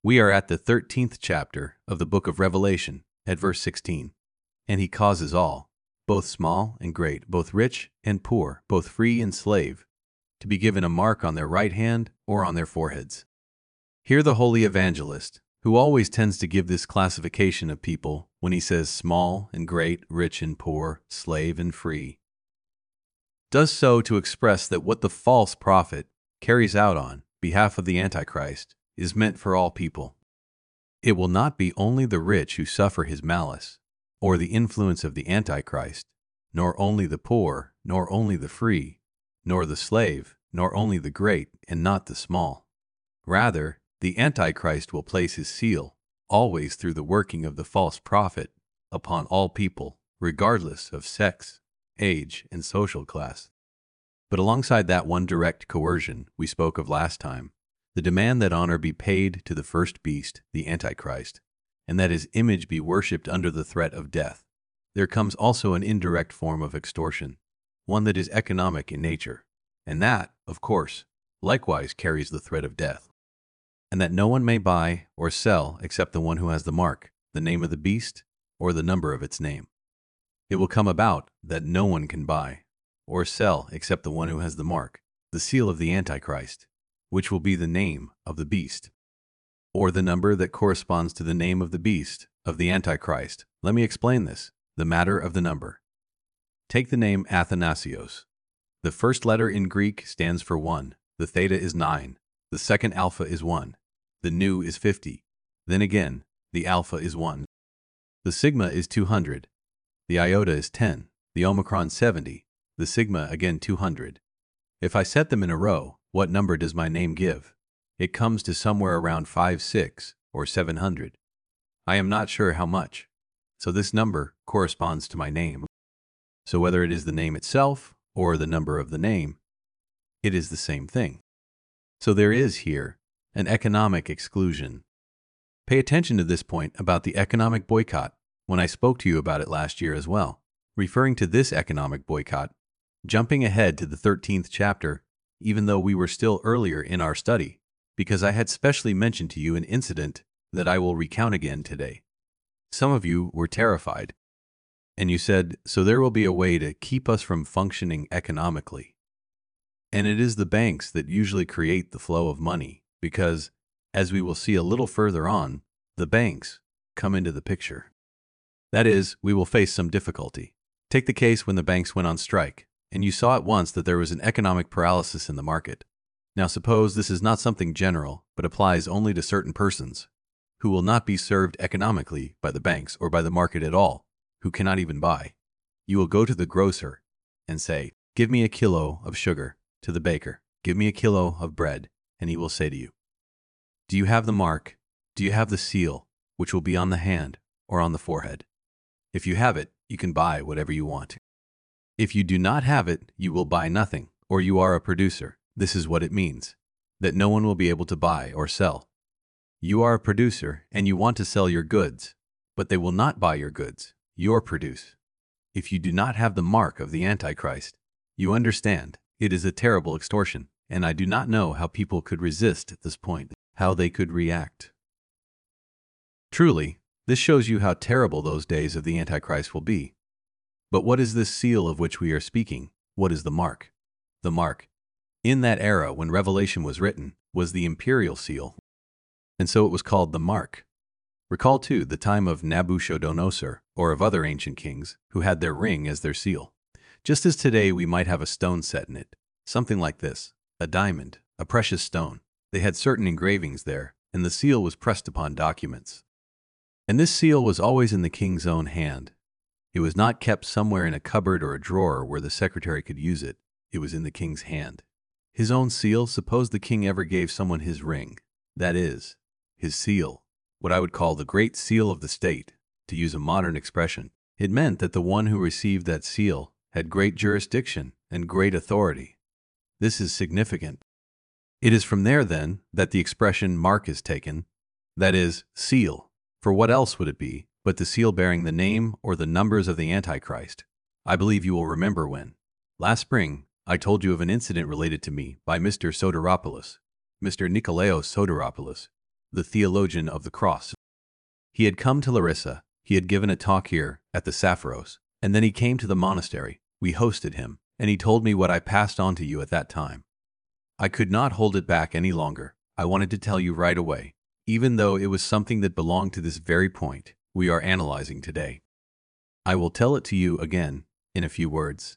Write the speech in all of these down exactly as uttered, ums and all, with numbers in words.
We are at the thirteenth chapter of the book of Revelation, at verse sixteen. And he causes all, both small and great, both rich and poor, both free and slave, to be given a mark on their right hand or on their foreheads. Here the holy evangelist, who always tends to give this classification of people when he says small and great, rich and poor, slave and free, does so to express that what the false prophet carries out on behalf of the Antichrist is meant for all people. It will not be only the rich who suffer his malice, or the influence of the Antichrist, nor only the poor, nor only the free, nor the slave, nor only the great, and not the small. Rather, the Antichrist will place his seal, always through the working of the false prophet, upon all people, regardless of sex, age, and social class. But alongside that one direct coercion we spoke of last time, the demand that honor be paid to the first beast, the Antichrist, and that his image be worshipped under the threat of death, there comes also an indirect form of extortion, one that is economic in nature, and that, of course, likewise carries the threat of death. And that no one may buy or sell except the one who has the mark, the name of the beast, or the number of its name. It will come about that no one can buy or sell except the one who has the mark, the seal of the Antichrist, which will be the name of the beast, or the number that corresponds to the name of the beast of the Antichrist. Let me explain this, the matter of the number. Take the name Athanasios. The first letter in Greek stands for one, the theta is nine, the second alpha is one, the nu is fifty, then again, the alpha is one. The sigma is two hundred, the iota is ten, the omicron seventy, the sigma again two hundred. If I set them in a row, what number does my name give? It comes to somewhere around five, six, or seven hundred. I am not sure how much. So this number corresponds to my name. So whether it is the name itself or the number of the name, it is the same thing. So there is here an economic exclusion. Pay attention to this point about the economic boycott when I spoke to you about it last year as well. Referring to this economic boycott, jumping ahead to the thirteenth chapter, even though we were still earlier in our study, because I had specially mentioned to you an incident that I will recount again today. Some of you were terrified, and you said, so there will be a way to keep us from functioning economically. And it is the banks that usually create the flow of money, because, as we will see a little further on, the banks come into the picture. That is, we will face some difficulty. Take the case when the banks went on strike, and you saw at once that there was an economic paralysis in the market. Now suppose this is not something general, but applies only to certain persons, who will not be served economically by the banks or by the market at all, who cannot even buy. You will go to the grocer and say, give me a kilo of sugar, to the baker, give me a kilo of bread, and he will say to you, do you have the mark? Do you have the seal, which will be on the hand or on the forehead? If you have it, you can buy whatever you want. If you do not have it, you will buy nothing, or you are a producer. This is what it means, that no one will be able to buy or sell. You are a producer, and you want to sell your goods, but they will not buy your goods, your produce. If you do not have the mark of the Antichrist, you understand, it is a terrible extortion, and I do not know how people could resist at this point, how they could react. Truly, this shows you how terrible those days of the Antichrist will be. But what is this seal of which we are speaking? What is the mark? The mark, in that era when Revelation was written, was the imperial seal, and so it was called the mark. Recall too the time of Nabuchodonosor, or of other ancient kings, who had their ring as their seal. Just as today we might have a stone set in it, something like this, a diamond, a precious stone. They had certain engravings there, and the seal was pressed upon documents. And this seal was always in the king's own hand. It was not kept somewhere in a cupboard or a drawer where the secretary could use it. It was in the king's hand. His own seal, suppose the king ever gave someone his ring, that is, his seal, what I would call the great seal of the state, to use a modern expression. It meant that the one who received that seal had great jurisdiction and great authority. This is significant. It is from there, then, that the expression mark is taken, that is, seal. For what else would it be but the seal bearing the name or the numbers of the Antichrist? I believe you will remember when, last spring, I told you of an incident related to me by Mister Soteropoulos, Mister Nikolaos Soteropoulos, the theologian of the cross. He had come to Larissa, he had given a talk here at the Sapphiros, and then he came to the monastery. We hosted him, and he told me what I passed on to you at that time. I could not hold it back any longer. I wanted to tell you right away, even though it was something that belonged to this very point we are analyzing today. I will tell it to you again in a few words.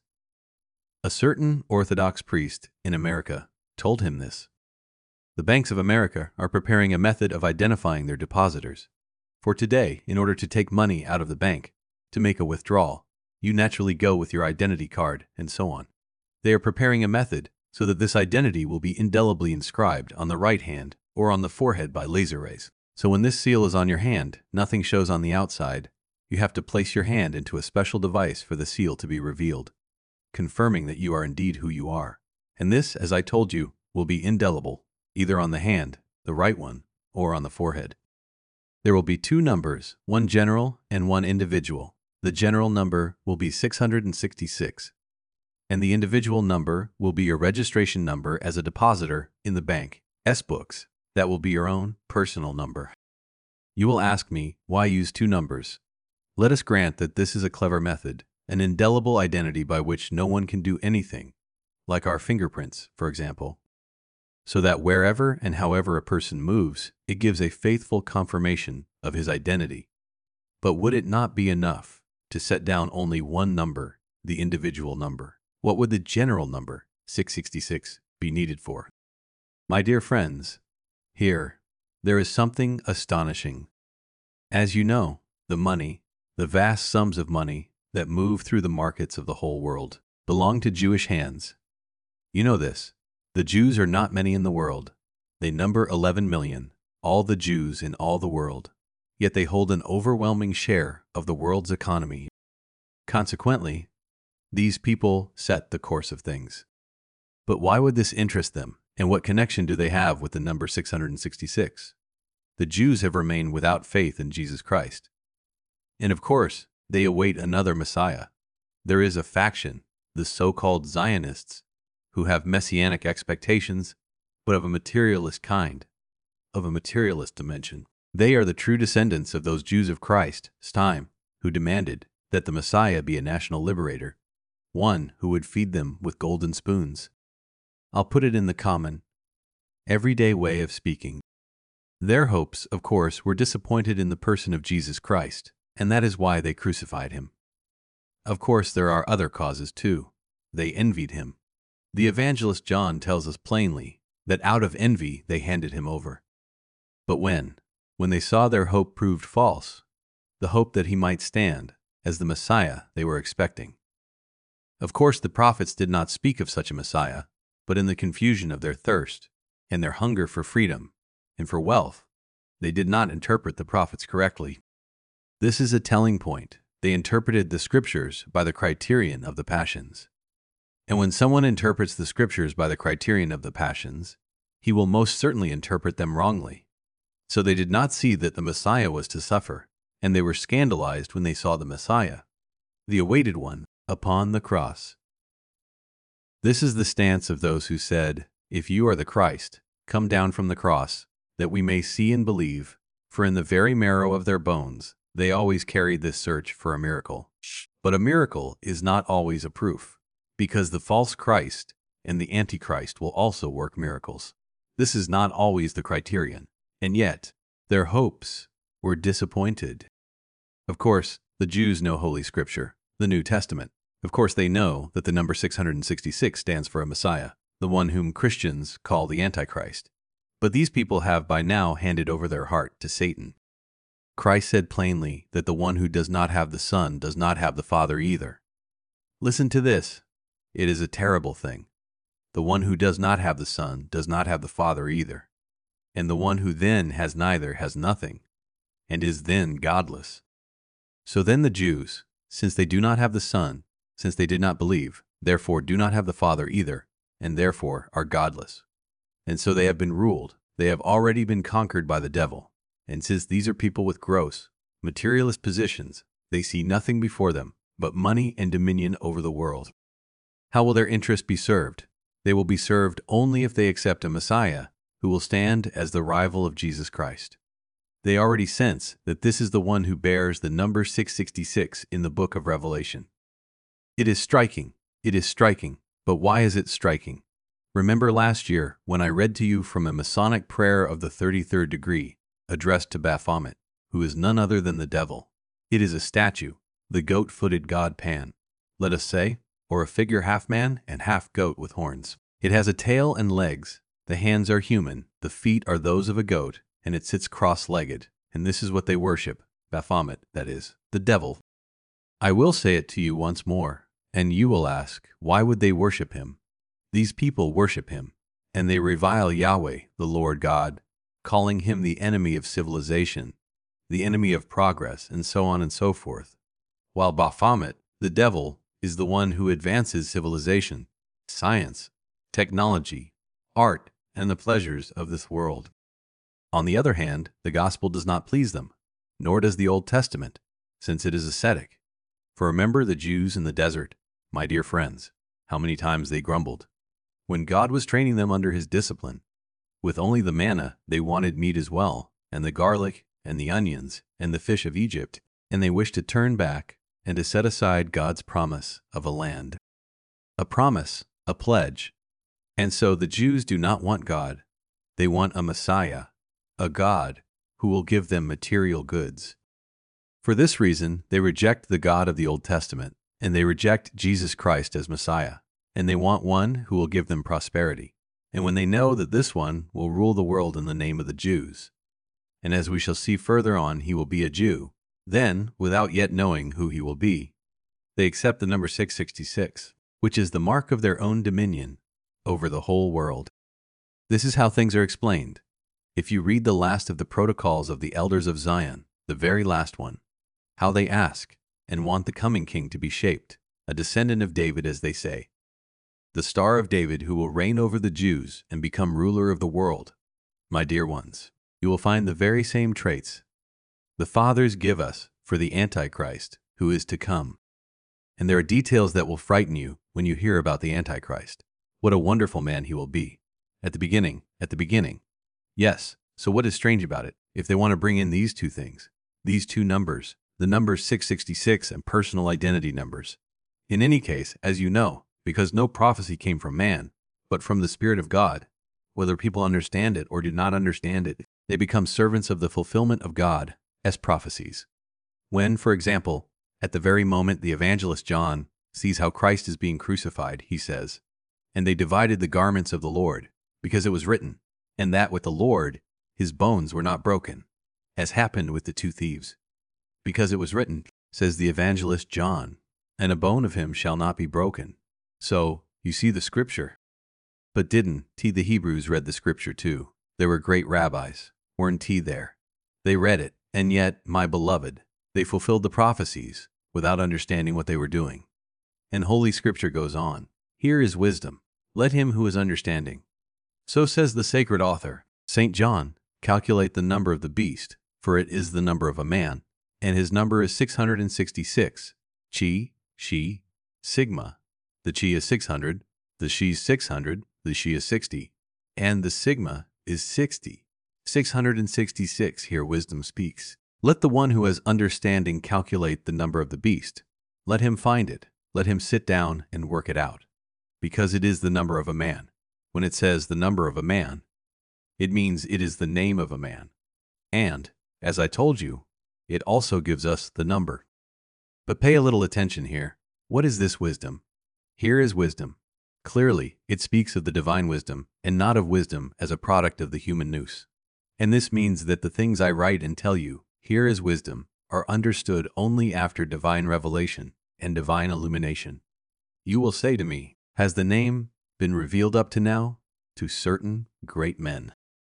A certain Orthodox priest in America told him this. The banks of America are preparing a method of identifying their depositors. For today, in order to take money out of the bank, to make a withdrawal, you naturally go with your identity card and so on. They are preparing a method so that this identity will be indelibly inscribed on the right hand or on the forehead by laser rays. So when this seal is on your hand, nothing shows on the outside. You have to place your hand into a special device for the seal to be revealed, confirming that you are indeed who you are. And this, as I told you, will be indelible, either on the hand, the right one, or on the forehead. There will be two numbers, one general and one individual. The general number will be six hundred sixty-six, and the individual number will be your registration number as a depositor in the bank's books. That will be your own personal number. You will ask me, why use two numbers? Let us grant that this is a clever method, an indelible identity by which no one can do anything, like our fingerprints, for example, so that wherever and however a person moves, it gives a faithful confirmation of his identity. But would it not be enough to set down only one number, the individual number? What would the general number, six sixty-six, be needed for? My dear friends, here, there is something astonishing. As you know, the money, the vast sums of money that move through the markets of the whole world, belong to Jewish hands. You know this. The Jews are not many in the world. They number eleven million, all the Jews in all the world. Yet they hold an overwhelming share of the world's economy. Consequently, these people set the course of things. But why would this interest them, and what connection do they have with the number six hundred sixty-six? The Jews have remained without faith in Jesus Christ. And of course, they await another Messiah. There is a faction, the so-called Zionists, who have messianic expectations, but of a materialist kind, of a materialist dimension. They are the true descendants of those Jews of Christ's time who demanded that the Messiah be a national liberator, one who would feed them with golden spoons. I'll put it in the common, everyday way of speaking. Their hopes, of course, were disappointed in the person of Jesus Christ, and that is why they crucified him. Of course, there are other causes too. They envied him. The evangelist John tells us plainly that out of envy they handed him over. But when, when they saw their hope proved false, the hope that he might stand as the Messiah they were expecting. Of course, the prophets did not speak of such a Messiah, but in the confusion of their thirst and their hunger for freedom and for wealth, they did not interpret the prophets correctly. This is a telling point. They interpreted the scriptures by the criterion of the passions. And when someone interprets the scriptures by the criterion of the passions, he will most certainly interpret them wrongly. So they did not see that the Messiah was to suffer, and they were scandalized when they saw the Messiah, the awaited one, upon the cross. This is the stance of those who said, "If you are the Christ, come down from the cross, that we may see and believe," for in the very marrow of their bones, they always carried this search for a miracle. But a miracle is not always a proof, because the false Christ and the Antichrist will also work miracles. This is not always the criterion, and yet their hopes were disappointed. Of course, the Jews know Holy Scripture, the New Testament. Of course, they know that the number six hundred sixty-six stands for a Messiah, the one whom Christians call the Antichrist. But these people have by now handed over their heart to Satan. Christ said plainly that the one who does not have the Son does not have the Father either. Listen to this. It is a terrible thing. The one who does not have the Son does not have the Father either. And the one who then has neither has nothing, and is then godless. So then the Jews, since they do not have the Son, since they did not believe, therefore do not have the Father either, and therefore are godless. And so they have been ruled, they have already been conquered by the devil. And since these are people with gross, materialist positions, they see nothing before them but money and dominion over the world. How will their interest be served? They will be served only if they accept a Messiah who will stand as the rival of Jesus Christ. They already sense that this is the one who bears the number six sixty-six in the book of Revelation. It is striking. It is striking. But why is it striking? Remember last year when I read to you from a Masonic prayer of the thirty-third degree, addressed to Baphomet, who is none other than the devil. It is a statue, the goat-footed god Pan, let us say, or a figure half man and half goat with horns. It has a tail and legs. The hands are human, the feet are those of a goat, and it sits cross-legged, and this is what they worship, Baphomet, that is, the devil. I will say it to you once more, and you will ask, why would they worship him? These people worship him, and they revile Yahweh, the Lord God, calling him the enemy of civilization, the enemy of progress, and so on and so forth, while Baphomet, the devil, is the one who advances civilization, science, technology, art, and the pleasures of this world. On the other hand, the gospel does not please them, nor does the Old Testament, since it is ascetic. For remember the Jews in the desert, my dear friends, how many times they grumbled. When God was training them under his discipline, with only the manna they wanted meat as well, and the garlic, and the onions, and the fish of Egypt, and they wished to turn back and to set aside God's promise of a land. A promise, a pledge. And so the Jews do not want God. They want a Messiah, a God who will give them material goods. For this reason, they reject the God of the Old Testament, and they reject Jesus Christ as Messiah, and they want one who will give them prosperity. And when they know that this one will rule the world in the name of the Jews, and as we shall see further on, he will be a Jew, then, without yet knowing who he will be, they accept the number six sixty-six, which is the mark of their own dominion over the whole world. This is how things are explained. If you read the last of the protocols of the elders of Zion, the very last one, how they ask and want the coming king to be shaped, a descendant of David, as they say, the star of David who will reign over the Jews and become ruler of the world. My dear ones, you will find the very same traits the fathers give us for the Antichrist who is to come. And there are details that will frighten you when you hear about the Antichrist. What a wonderful man he will be. At the beginning, at the beginning. Yes, so what is strange about it? If they want to bring in these two things, these two numbers, the numbers six sixty-six and personal identity numbers. In any case, as you know, because no prophecy came from man, but from the Spirit of God, whether people understand it or do not understand it, they become servants of the fulfillment of God as prophecies. When, for example, at the very moment the evangelist John sees how Christ is being crucified, he says, "And they divided the garments of the Lord, because it was written, and that with the Lord his bones were not broken, as happened with the two thieves. Because it was written," says the evangelist John, "and a bone of him shall not be broken." So, you see the scripture. But didn't T the Hebrews read the scripture too? There were great rabbis, weren't T there? They read it, and yet, my beloved, they fulfilled the prophecies without understanding what they were doing. And Holy Scripture goes on. Here is wisdom. Let him who is understanding. So says the sacred author, Saint John, calculate the number of the beast, for it is the number of a man, and his number is six hundred sixty-six. Chi, she, sigma. The chi is six hundred, the she's six hundred, the she is sixty, and the sigma is sixty. six hundred sixty-six, here wisdom speaks. Let the one who has understanding calculate the number of the beast. Let him find it. Let him sit down and work it out. Because it is the number of a man. When it says the number of a man, it means it is the name of a man. And, as I told you, it also gives us the number. But pay a little attention here. What is this wisdom? Here is wisdom. Clearly, it speaks of the divine wisdom, and not of wisdom as a product of the human nous. And this means that the things I write and tell you, here is wisdom, are understood only after divine revelation and divine illumination. You will say to me, has the name been revealed up to now to certain great men?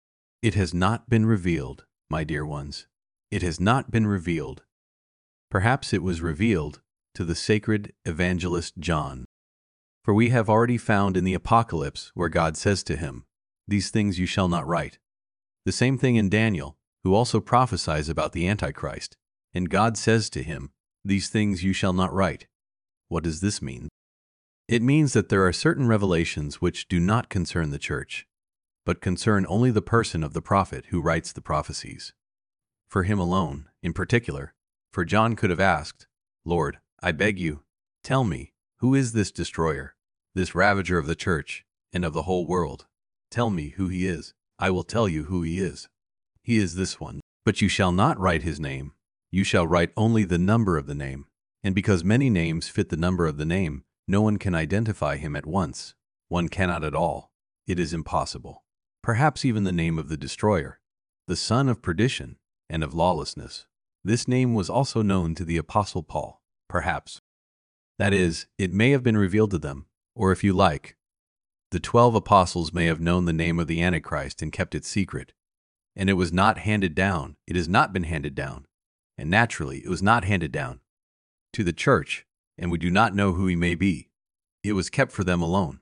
It has not been revealed, my dear ones. It has not been revealed. Perhaps it was revealed to the sacred evangelist John. For we have already found in the Apocalypse where God says to him, "These things you shall not write." The same thing in Daniel, who also prophesies about the Antichrist, and God says to him, "These things you shall not write." What does this mean? It means that there are certain revelations which do not concern the church. but concern only the person of the prophet who writes the prophecies. For him alone, in particular, for John could have asked, Lord, I beg you, tell me, who is this destroyer, this ravager of the church and of the whole world? Tell me who he is. I will tell you who he is. He is this one. But you shall not write his name. You shall write only the number of the name. And because many names fit the number of the name, no one can identify him at once. One cannot at all. It is impossible. Perhaps even the name of the destroyer, the son of perdition and of lawlessness. This name was also known to the Apostle Paul, perhaps. That is, it may have been revealed to them, or if you like, the twelve apostles may have known the name of the Antichrist and kept it secret. And it was not handed down. It has not been handed down. And naturally, it was not handed down to the church, and we do not know who he may be. It was kept for them alone.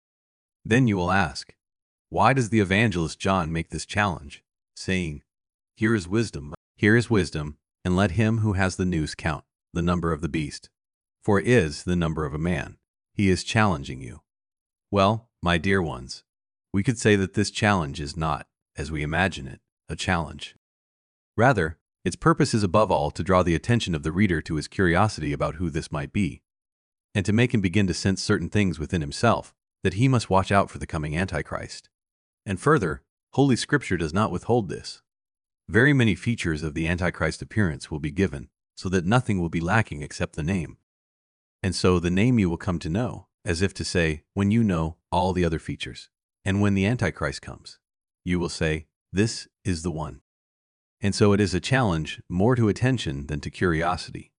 Then you will ask, why does the evangelist John make this challenge, saying, Here is wisdom, here is wisdom, and let him who has the noose count the number of the beast, for it is the number of a man. He is challenging you. Well, my dear ones, we could say that this challenge is not, as we imagine it, a challenge. Rather, its purpose is above all to draw the attention of the reader to his curiosity about who this might be, and to make him begin to sense certain things within himself, that he must watch out for the coming Antichrist. And further, Holy Scripture does not withhold this. Very many features of the Antichrist appearance will be given, so that nothing will be lacking except the name. And so the name you will come to know, as if to say, when you know all the other features. And when the Antichrist comes, you will say, this is the one. And so it is a challenge more to attention than to curiosity.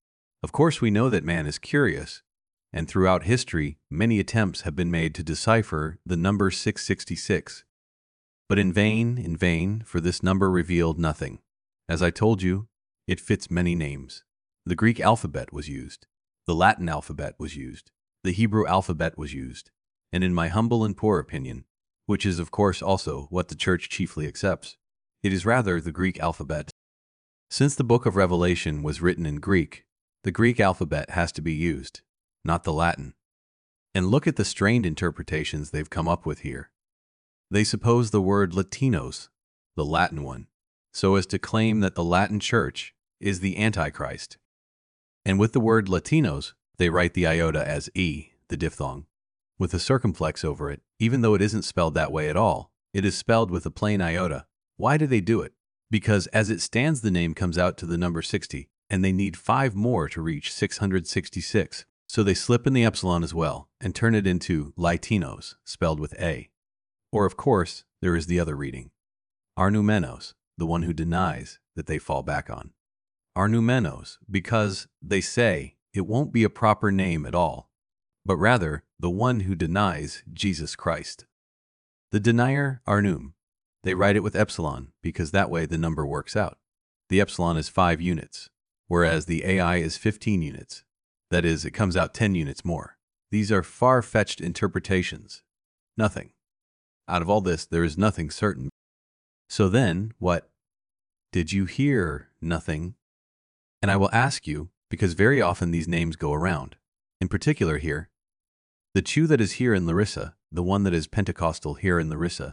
Of course, we know that man is curious, and throughout history, many attempts have been made to decipher the number six sixty-six. But in vain, in vain, for this number revealed nothing. As I told you, it fits many names. The Greek alphabet was used. The Latin alphabet was used. The Hebrew alphabet was used. And in my humble and poor opinion, which is of course also what the Church chiefly accepts, it is rather the Greek alphabet. Since the book of Revelation was written in Greek, the Greek alphabet has to be used, not the Latin. And look at the strained interpretations they've come up with here. They suppose the word Latinos, the Latin one, so as to claim that the Latin Church is the Antichrist. And with the word Latinos, they write the iota as E, the diphthong, with a circumflex over it, even though it isn't spelled that way at all. It is spelled with a plain iota. Why do they do it? Because as it stands, the name comes out to the number sixty, and they need five more to reach six hundred sixty-six. So they slip in the epsilon as well, and turn it into Latinos, spelled with A. Or of course, there is the other reading. Arnumenos, the one who denies that they fall back on. Arnumenos, because they say it won't be a proper name at all, but rather the one who denies Jesus Christ. The denier, Arnum. They write it with epsilon because that way the number works out. The epsilon is five units, whereas the A I is fifteen units. That is, it comes out ten units more. These are far-fetched interpretations. Nothing. Out of all this, there is nothing certain. So then, what? Did you hear nothing? And I will ask you, because very often these names go around. In particular here, the Chew that is here in Larissa, the one that is Pentecostal here in Larissa,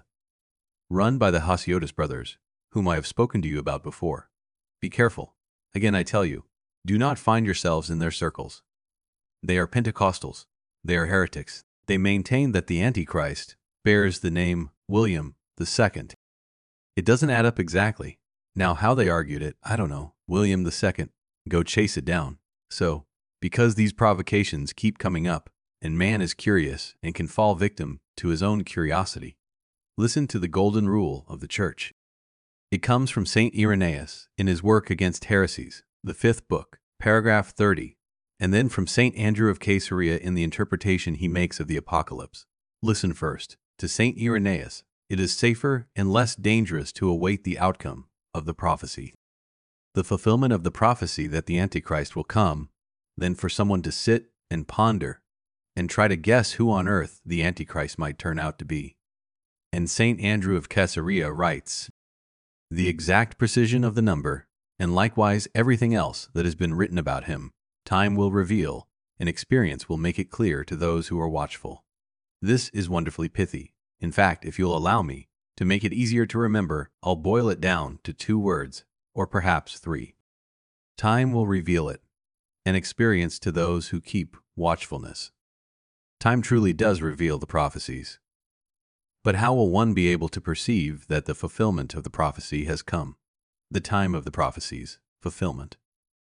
run by the Hasiotis brothers, whom I have spoken to you about before. Be careful. Again, I tell you, do not find yourselves in their circles. They are Pentecostals. They are heretics. They maintain that the Antichrist bears the name William the Second. It doesn't add up exactly. Now, how they argued it, I don't know. William the Second. Go chase it down. So, because these provocations keep coming up, and man is curious and can fall victim to his own curiosity, listen to the golden rule of the Church. It comes from Saint Irenaeus in his work Against Heresies, the fifth book, paragraph thirty, and then from Saint Andrew of Caesarea in the interpretation he makes of the Apocalypse. Listen first to Saint Irenaeus. It is safer and less dangerous to await the outcome of the prophecy, the fulfillment of the prophecy that the Antichrist will come, than for someone to sit and ponder and try to guess who on earth the Antichrist might turn out to be. And Saint Andrew of Caesarea writes, the exact precision of the number, and likewise everything else that has been written about him, time will reveal, and experience will make it clear to those who are watchful. This is wonderfully pithy, In fact, if you'll allow me, to make it easier to remember, I'll boil it down to two words, or perhaps three. Time will reveal it, an experience to those who keep watchfulness. Time truly does reveal the prophecies. But how will one be able to perceive that the fulfillment of the prophecy has come? The time of the prophecies, fulfillment.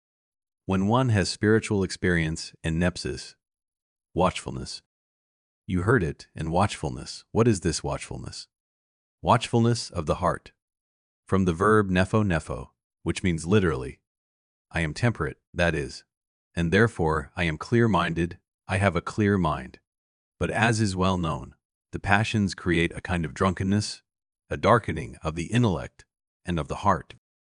When one has spiritual experience and nepsis, watchfulness. You heard it, and watchfulness. What is this watchfulness? Watchfulness of the heart. From the verb nepho nepho, which means literally, I am temperate, that is, and therefore I am clear-minded, I have a clear mind. But as is well known, the passions create a kind of drunkenness, a darkening of the intellect and of the heart.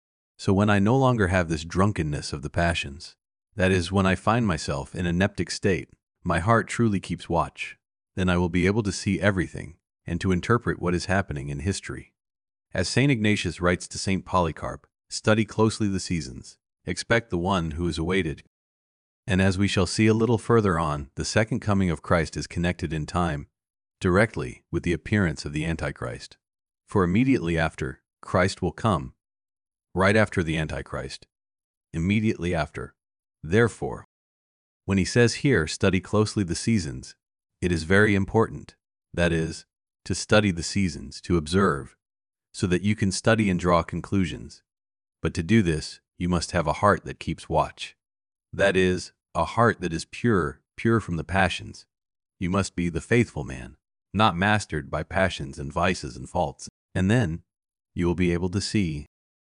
So when I no longer have this drunkenness of the passions, that is, when I find myself in a neptic state, my heart truly keeps watch, then I will be able to see everything and to interpret what is happening in history. As Saint Ignatius writes to Saint Polycarp, study closely the seasons, expect the one who is awaited. And as we shall see a little further on, the second coming of Christ is connected in time directly with the appearance of the Antichrist. For immediately after, Christ will come, right after the Antichrist, immediately after. Therefore, when he says here, study closely the seasons, it is very important, that is, to study the seasons, to observe, so that you can study and draw conclusions. But to do this, you must have a heart that keeps watch. That is, a heart that is pure, pure from the passions. You must be the faithful man, not mastered by passions and vices and faults. And then, you will be able to see.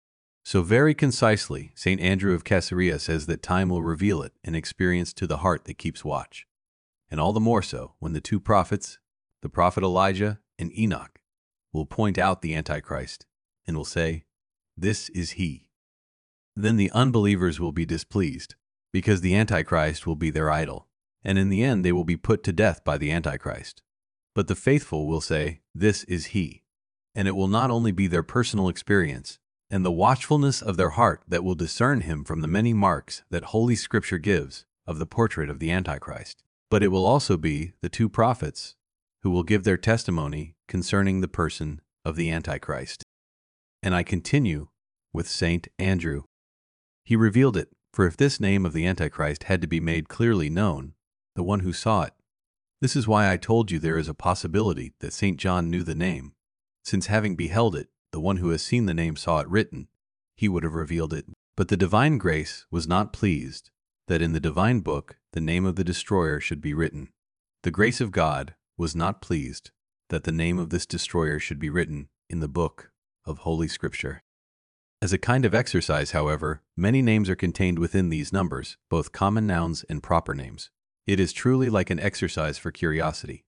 So very concisely, Saint Andrew of Caesarea says that time will reveal it, an experience to the heart that keeps watch. And all the more so when the two prophets, the prophet Elijah and Enoch, will point out the Antichrist and will say, "This is he." Then the unbelievers will be displeased, because the Antichrist will be their idol, and in the end they will be put to death by the Antichrist. But the faithful will say, "This is he." And it will not only be their personal experience and the watchfulness of their heart that will discern him from the many marks that Holy Scripture gives of the portrait of the Antichrist, but it will also be the two prophets who will give their testimony concerning the person of the Antichrist. And I continue with Saint Andrew. He revealed it, for if this name of the Antichrist had to be made clearly known, the one who saw it. This is why I told you there is a possibility that Saint John knew the name, since having beheld it, the one who has seen the name saw it written, he would have revealed it. But the divine grace was not pleased that in the divine book the name of the destroyer should be written. The grace of God was not pleased that the name of this destroyer should be written in the book of Holy Scripture. As a kind of exercise, however, many names are contained within these numbers, both common nouns and proper names. It is truly like an exercise for curiosity.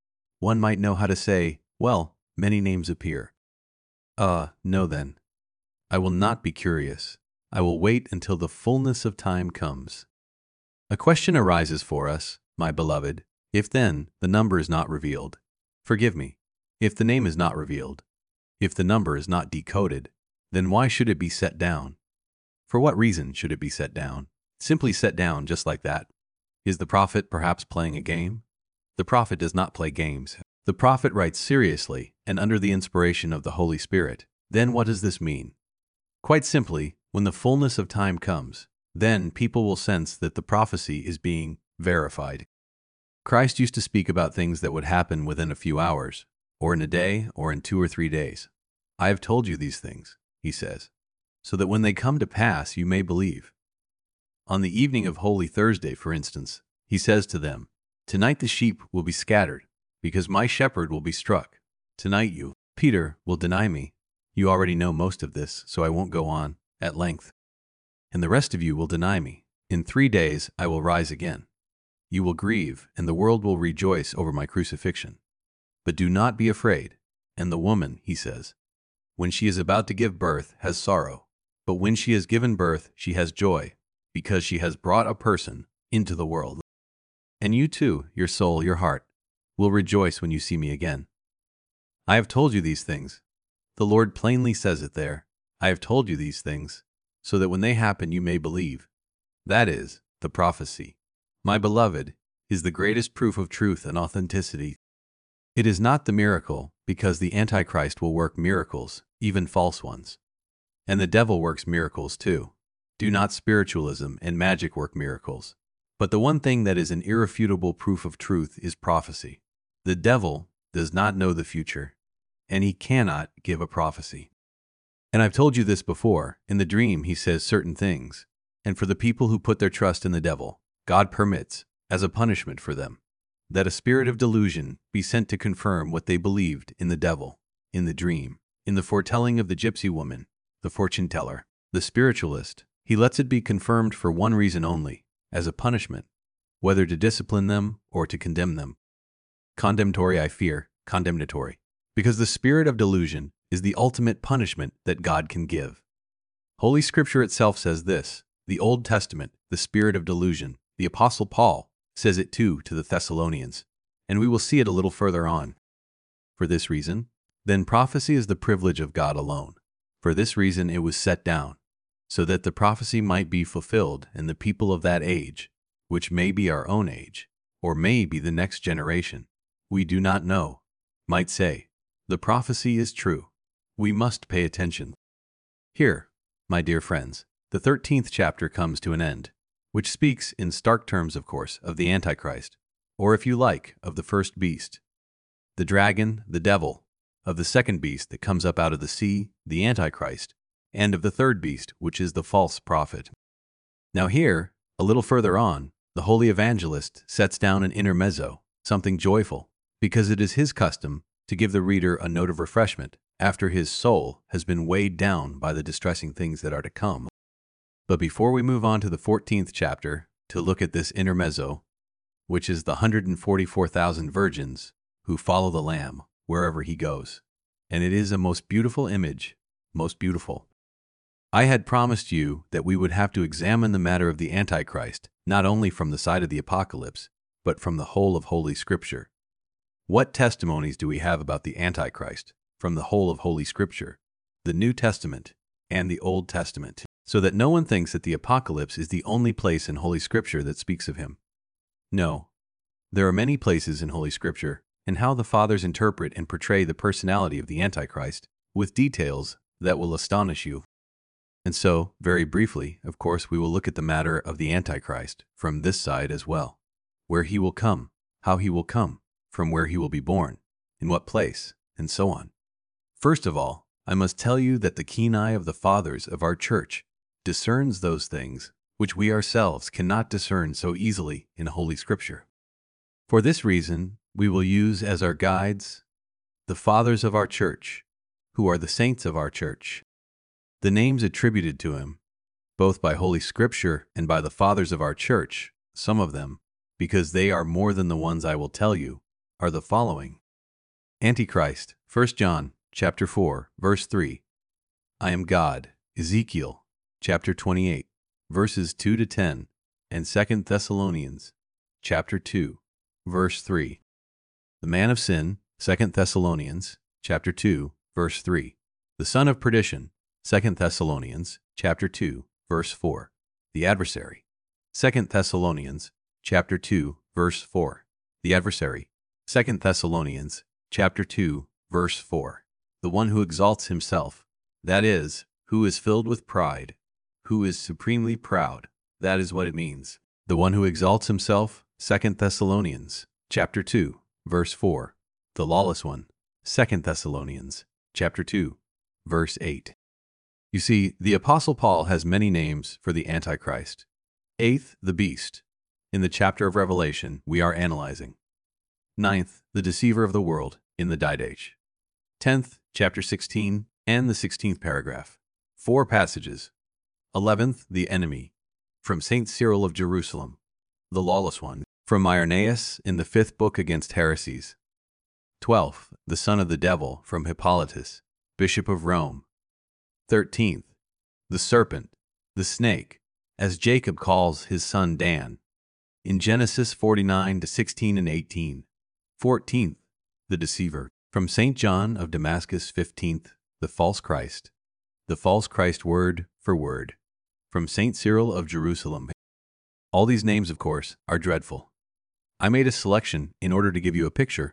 One might know how to say, well, many names appear. Ah, uh, no then. I will not be curious. I will wait until the fullness of time comes. A question arises for us, my beloved, if then the number is not revealed. Forgive me, if the name is not revealed, if the number is not decoded, then why should it be set down? For what reason should it be set down? Simply set down just like that. Is the prophet perhaps playing a game? The prophet does not play games. The prophet writes seriously and under the inspiration of the Holy Spirit. Then what does this mean? Quite simply, when the fullness of time comes, then people will sense that the prophecy is being verified. Christ used to speak about things that would happen within a few hours, or in a day, or in two or three days. I have told you these things, he says, so that when they come to pass you may believe. On the evening of Holy Thursday, for instance, he says to them, "Tonight the sheep will be scattered, because my shepherd will be struck. Tonight you, Peter, will deny me. You already know most of this, so I won't go on at length. And the rest of you will deny me. In three days I will rise again. You will grieve, and the world will rejoice over my crucifixion. But do not be afraid." And the woman, he says, when she is about to give birth, has sorrow. But when she has given birth, she has joy, because she has brought a person into the world. And you too, your soul, your heart, will rejoice when you see me again. I have told you these things. The Lord plainly says it there. I have told you these things, so that when they happen you may believe. That is, the prophecy, my beloved, is the greatest proof of truth and authenticity. It is not the miracle, because the Antichrist will work miracles, even false ones. And the devil works miracles too. Do not spiritualism and magic work miracles. But the one thing that is an irrefutable proof of truth is prophecy. The devil does not know the future, and he cannot give a prophecy. And I've told you this before, in the dream he says certain things, and for the people who put their trust in the devil, God permits, as a punishment for them, that a spirit of delusion be sent to confirm what they believed in the devil, in the dream, in the foretelling of the gypsy woman, the fortune teller, the spiritualist. He lets it be confirmed for one reason only, as a punishment, whether to discipline them or to condemn them. Condemnatory, I fear, condemnatory, because the spirit of delusion is the ultimate punishment that God can give. Holy Scripture itself says this, the Old Testament, the spirit of delusion. The Apostle Paul says it too to the Thessalonians, and we will see it a little further on. For this reason, then prophecy is the privilege of God alone. For this reason it was set down, so that the prophecy might be fulfilled in the people of that age, which may be our own age, or may be the next generation. We do not know. Might say, the prophecy is true. We must pay attention. Here, my dear friends, the thirteenth chapter comes to an end, which speaks in stark terms, of course, of the Antichrist, or if you like, of the first beast, the dragon, the devil, of the second beast that comes up out of the sea, the Antichrist, and of the third beast, which is the false prophet. Now here, a little further on, the holy evangelist sets down an intermezzo, something joyful, because it is his custom to give the reader a note of refreshment after his soul has been weighed down by the distressing things that are to come. But before we move on to the fourteenth chapter to look at this intermezzo, which is the one hundred forty-four thousand virgins who follow the Lamb wherever he goes, and it is a most beautiful image, most beautiful. I had promised you that we would have to examine the matter of the Antichrist, not only from the side of the Apocalypse, but from the whole of Holy Scripture. What testimonies do we have about the Antichrist from the whole of Holy Scripture, the New Testament and the Old Testament, so that no one thinks that the Apocalypse is the only place in Holy Scripture that speaks of him? No. There are many places in Holy Scripture, and how the Fathers interpret and portray the personality of the Antichrist, with details that will astonish you. And so, very briefly, of course, we will look at the matter of the Antichrist from this side as well, where he will come, how he will come, from where he will be born, in what place, and so on. First of all, I must tell you that the keen eye of the Fathers of our Church discerns those things which we ourselves cannot discern so easily in Holy Scripture. For this reason, we will use as our guides the Fathers of our Church, who are the saints of our Church. The names attributed to him, both by Holy Scripture and by the Fathers of our Church, some of them, because they are more than the ones I will tell you, are the following. Antichrist, First John chapter four, verse three. I am God, Ezekiel chapter twenty-eight, verses two to ten, and Second Thessalonians chapter two, verse three. The man of sin, Second Thessalonians chapter two, verse three. The son of perdition, Second Thessalonians chapter two, verse four. The adversary, Second Thessalonians chapter two, verse four. The adversary, Second Thessalonians chapter two, verse four. The one who exalts himself, that is, who is filled with pride, who is supremely proud, that is what it means. The one who exalts himself, Second Thessalonians chapter two, verse four. The lawless one, Second Thessalonians chapter two, verse eight. You see, the Apostle Paul has many names for the Antichrist. Eighth, the beast, in the chapter of Revelation we are analyzing. Ninth, the deceiver of the world, in the Didache. Tenth, chapter sixteen, and the sixteenth paragraph. Four passages. Eleventh, the enemy, from Saint Cyril of Jerusalem. The lawless one, from Irenaeus in the fifth book against heresies. Twelfth, the son of the devil, from Hippolytus, bishop of Rome. Thirteenth, the serpent, the snake, as Jacob calls his son Dan, in Genesis forty-nine to sixteen and eighteen. Fourteenth, the deceiver, from Saint John of Damascus. Fifteenth, the false Christ, the false Christ word for word, from Saint Cyril of Jerusalem. All these names, of course, are dreadful. I made a selection in order to give you a picture,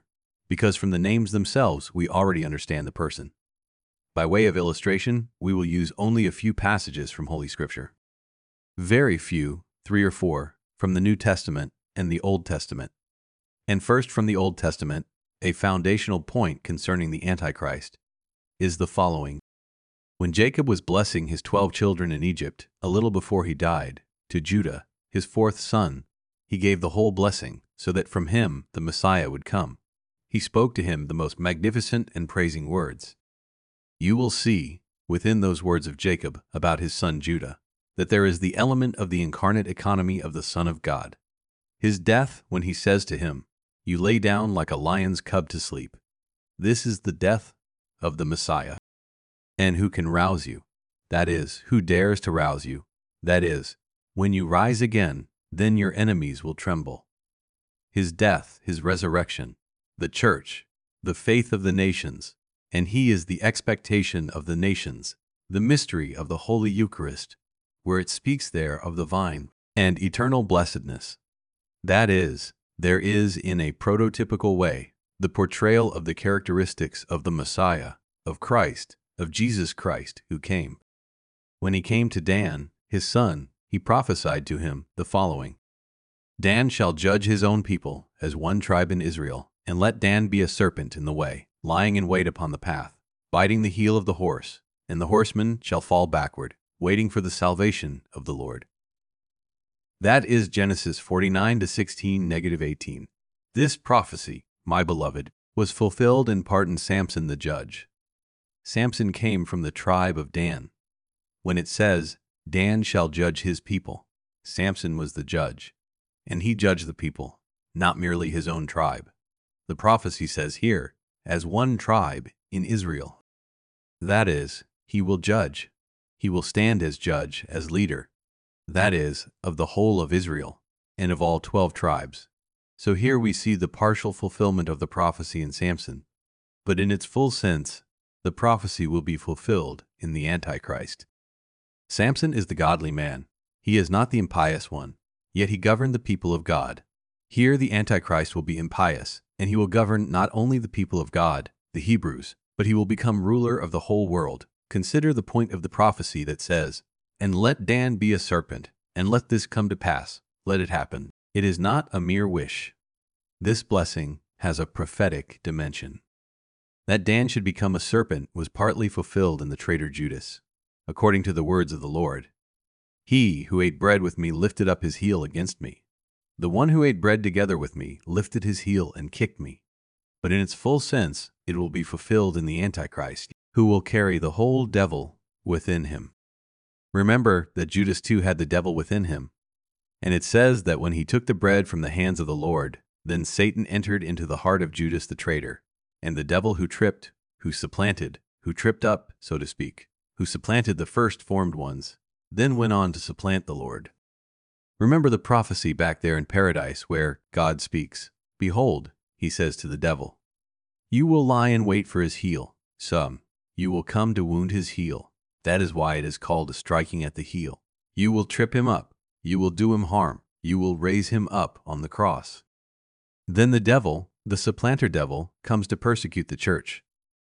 because from the names themselves we already understand the person. By way of illustration, we will use only a few passages from Holy Scripture. Very few, three or four, from the New Testament and the Old Testament. And first from the Old Testament, a foundational point concerning the Antichrist is the following. When Jacob was blessing his twelve children in Egypt, a little before he died, to Judah, his fourth son, he gave the whole blessing, so that from him the Messiah would come. He spoke to him the most magnificent and praising words. You will see, within those words of Jacob about his son Judah, that there is the element of the incarnate economy of the Son of God. His death, when he says to him, "You lay down like a lion's cub to sleep," this is the death of the Messiah. And who can rouse you? That is, who dares to rouse you? That is, when you rise again, then your enemies will tremble. His death, his resurrection, the church, the faith of the nations, and he is the expectation of the nations, the mystery of the Holy Eucharist, where it speaks there of the vine and eternal blessedness. That is, there is in a prototypical way the portrayal of the characteristics of the Messiah, of Christ, of Jesus Christ who came. When he came to Dan, his son, he prophesied to him the following. Dan shall judge his own people as one tribe in Israel, and let Dan be a serpent in the way, lying in wait upon the path, biting the heel of the horse, and the horseman shall fall backward, waiting for the salvation of the Lord. That is Genesis forty-nine to sixteen, negative eighteen. This prophecy, my beloved, was fulfilled in part in Samson the judge. Samson came from the tribe of Dan. When it says, Dan shall judge his people, Samson was the judge, and he judged the people, not merely his own tribe. The prophecy says here, as one tribe in Israel. That is, he will judge. He will stand as judge, as leader. That is, of the whole of Israel, and of all twelve tribes. So here we see the partial fulfillment of the prophecy in Samson. But in its full sense, the prophecy will be fulfilled in the Antichrist. Samson is the godly man. He is not the impious one, yet he governed the people of God. Here the Antichrist will be impious, and he will govern not only the people of God, the Hebrews, but he will become ruler of the whole world. Consider the point of the prophecy that says, "And let Dan be a serpent, and let this come to pass, let it happen." It is not a mere wish. This blessing has a prophetic dimension. That Dan should become a serpent was partly fulfilled in the traitor Judas, according to the words of the Lord. He who ate bread with me lifted up his heel against me. The one who ate bread together with me lifted his heel and kicked me. But in its full sense, it will be fulfilled in the Antichrist, who will carry the whole devil within him. Remember that Judas too had the devil within him. And it says that when he took the bread from the hands of the Lord, then Satan entered into the heart of Judas the traitor, and the devil who tripped, who supplanted, who tripped up, so to speak, who supplanted the first formed ones, then went on to supplant the Lord. Remember the prophecy back there in paradise where God speaks. Behold, he says to the devil, you will lie in wait for his heel. Some, you will come to wound his heel. That is why it is called a striking at the heel. You will trip him up. You will do him harm. You will raise him up on the cross. Then the devil, the supplanter devil, comes to persecute the church.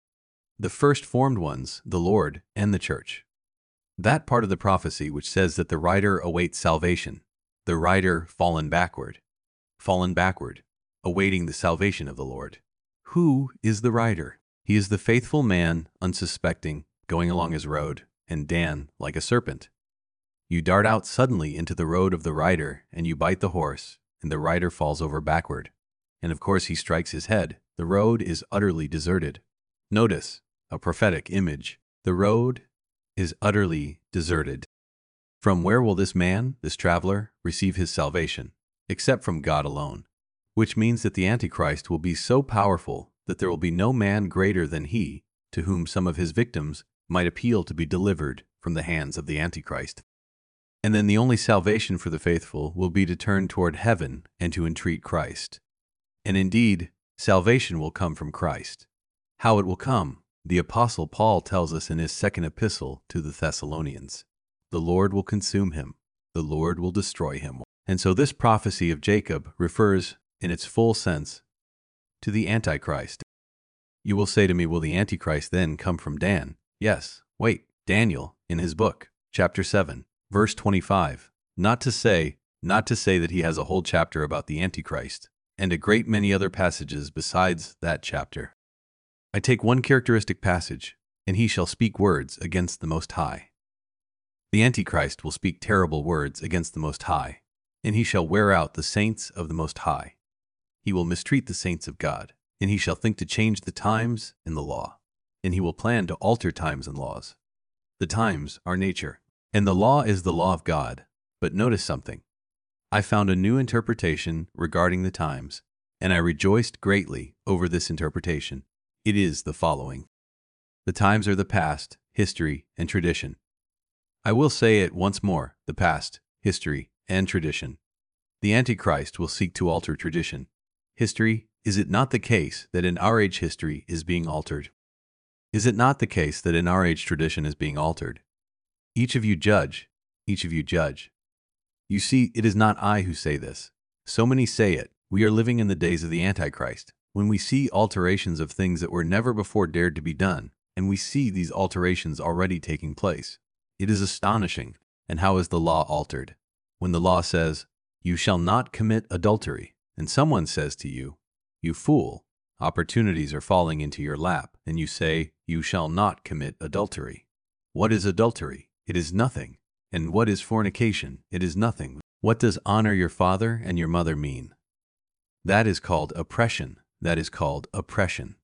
The first formed ones, the Lord and the church. That part of the prophecy which says that the rider awaits salvation, the rider fallen backward, fallen backward, awaiting the salvation of the Lord. Who is the rider? He is the faithful man, unsuspecting, going along his road, and Dan like a serpent. You dart out suddenly into the road of the rider, and you bite the horse, and the rider falls over backward. And of course he strikes his head. The road is utterly deserted. Notice, a prophetic image. The road is utterly deserted. From where will this man, this traveler, receive his salvation? Except from God alone. Which means that the Antichrist will be so powerful that there will be no man greater than he, to whom some of his victims might appeal to be delivered from the hands of the Antichrist. And then the only salvation for the faithful will be to turn toward heaven and to entreat Christ. And indeed, salvation will come from Christ. How it will come, the Apostle Paul tells us in his second epistle to the Thessalonians. The Lord will consume him. The Lord will destroy him. And so this prophecy of Jacob refers, in its full sense, to the Antichrist. You will say to me, will the Antichrist then come from Dan? Yes. Wait, Daniel, in his book, chapter seven, verse twenty-five. Not to say, not to say that he has a whole chapter about the Antichrist, and a great many other passages besides that chapter. I take one characteristic passage, and he shall speak words against the Most High. The Antichrist will speak terrible words against the Most High, and he shall wear out the saints of the Most High. He will mistreat the saints of God, and he shall think to change the times and the law, and he will plan to alter times and laws. The times are nature, and the law is the law of God. But notice something. I found a new interpretation regarding the times, and I rejoiced greatly over this interpretation. It is the following. The times are the past, history, and tradition. I will say it once more, the past, history, and tradition. The Antichrist will seek to alter tradition. History, is it not the case that in our age history is being altered? Is it not the case that in our age tradition is being altered? Each of you judge, each of you judge. You see, it is not I who say this. So many say it. We are living in the days of the Antichrist, when we see alterations of things that were never before dared to be done, and we see these alterations already taking place. It is astonishing. And how is the law altered? When the law says, you shall not commit adultery, and someone says to you, you fool, opportunities are falling into your lap, and you say, you shall not commit adultery. What is adultery? It is nothing. And what is fornication? It is nothing. What does honor your father and your mother mean? That is called oppression. That is called oppression.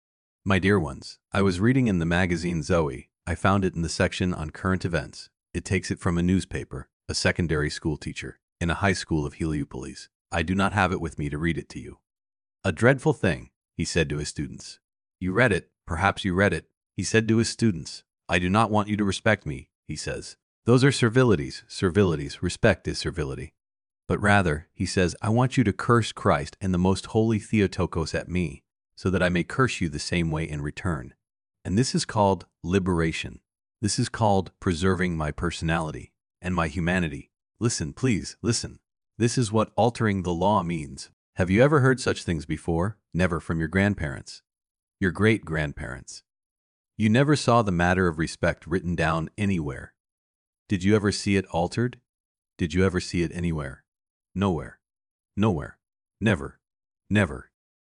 My dear ones, I was reading in the magazine Zoe. I found it in the section on current events. It takes it from a newspaper, a secondary school teacher, in a high school of Heliopolis. I do not have it with me to read it to you. A dreadful thing, he said to his students. You read it, perhaps you read it. He said to his students, I do not want you to respect me, he says. Those are servilities, servilities, respect is servility. But rather, he says, I want you to curse Christ and the most holy Theotokos at me, so that I may curse you the same way in return. And this is called liberation. This is called preserving my personality and my humanity. Listen, please, listen. This is what altering the law means. Have you ever heard such things before? Never from your grandparents, your great-grandparents. You never saw the matter of respect written down anywhere. Did you ever see it altered? Did you ever see it anywhere? Nowhere. Nowhere. Never. Never.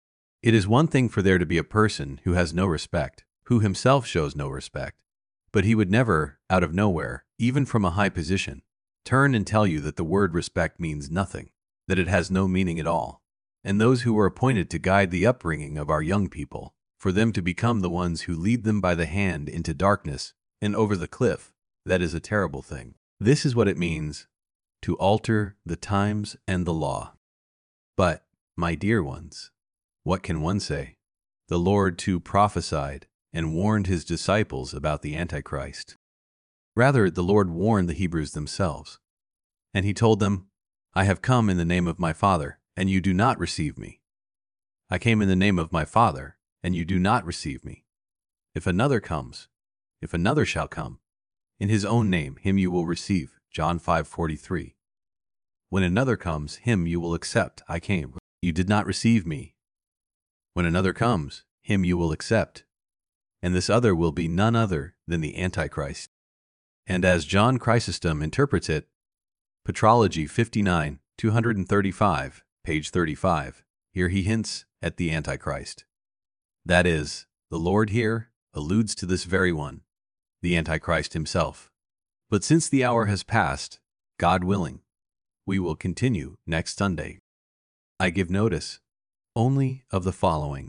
It is one thing for there to be a person who has no respect, who himself shows no respect, but he would never, out of nowhere, even from a high position, turn and tell you that the word respect means nothing, that it has no meaning at all. And those who are appointed to guide the upbringing of our young people, for them to become the ones who lead them by the hand into darkness and over the cliff, that is a terrible thing. This is what it means to alter the times and the law. But, my dear ones, what can one say? The Lord too prophesied and warned his disciples about the Antichrist. Rather, the Lord warned the Hebrews themselves. And he told them, I have come in the name of my Father, and you do not receive me. I came in the name of my Father, and you do not receive me. If another comes, if another shall come, in his own name, him you will receive. John five forty-three. When another comes, him you will accept. I came. You did not receive me. When another comes, him you will accept. And this other will be none other than the Antichrist. And as John Chrysostom interprets it, Patrology fifty-nine, two thirty-five, page thirty-five, here he hints at the Antichrist. That is, the Lord here alludes to this very one, the Antichrist himself. But since the hour has passed, God willing, we will continue next Sunday. I give notice only of the following.